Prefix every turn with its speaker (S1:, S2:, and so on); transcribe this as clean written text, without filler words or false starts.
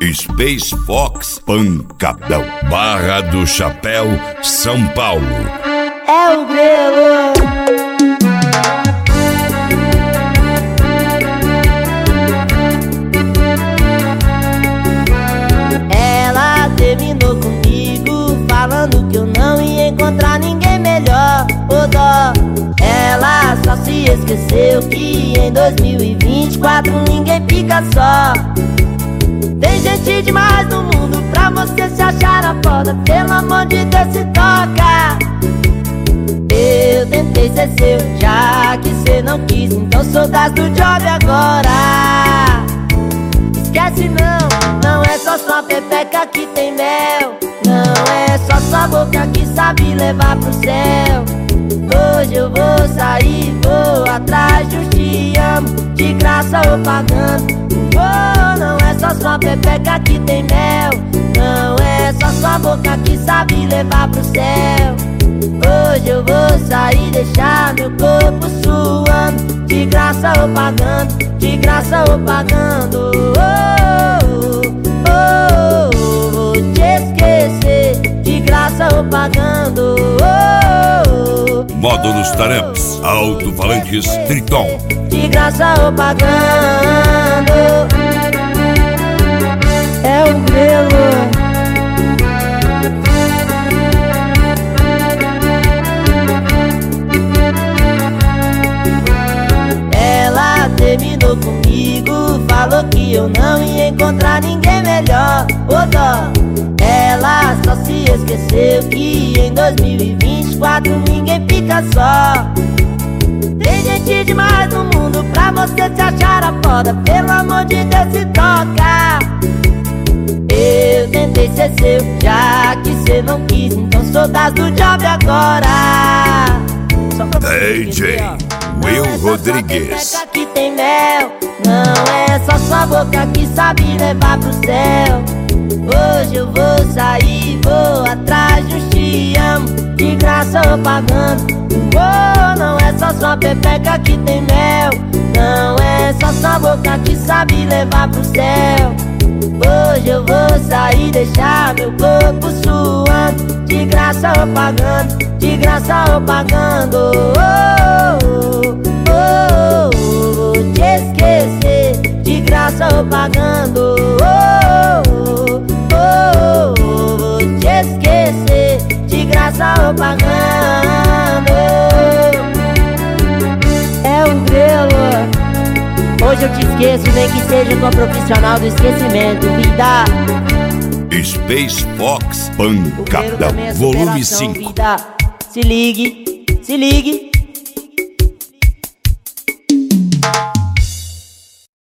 S1: Space Fox Pancadão, Barra do Chapéu, São Paulo.
S2: É o Grelo. Ela terminou comigo falando que eu não ia encontrar ninguém melhor. Ô dó, ela só se esqueceu que em 2024 ninguém fica só. Tem gente demais no mundo pra você se achar a foda. Pelo amor de Deus, se toca. Eu tentei ser seu, já que cê não quis, então sou das do job agora. Esquece não é só sua pepeca que tem mel. Não é só sua boca que sabe levar pro céu. Hoje eu vou sair, vou atrás de um te amo, de graça ou pagando. Oh, não é só sua pepeca que tem mel. Não é só sua boca que sabe levar pro céu. Hoje eu vou sair, deixar meu corpo suando, de graça ou pagando, de graça ou pagando. Vou te esquecer, de graça ou pagando.
S1: Módulos Taramps, alto-falantes Triton,
S2: de graça ou pagando. É o Grelo. Ela terminou comigo, falou que eu não ia encontrar ninguém melhor. Ô dó, ela só se esqueceu que em 2024 ninguém fica só. Tem gente demais no mundo pra você se achar a foda. Pelo amor de Deus, se toca. Eu tentei ser seu, já que cê não quis, então sou das do job agora.
S1: DJ Will Rodrigues.
S2: Não é só sua pepeca que tem mel. Não é só sua boca que sabe levar pro céu. Hoje eu vou sair, vou atrás de um te amo, de graça ou pagando. Oh, não é só sua pepeca que tem mel. Não é só sua boca que sabe levar pro céu. Hoje eu vou sair, deixar meu corpo suando, de graça ou pagando, de graça ou pagando. Vou te esquecer, de graça ou pagando. Vou te esquecer, de graça ou pagando. É o Grelo. Hoje eu te esqueço, nem que seja com a profissional do esquecimento, vida.
S1: Space Fox Pancadão, volume 5.
S2: Vida. Se ligue, se ligue.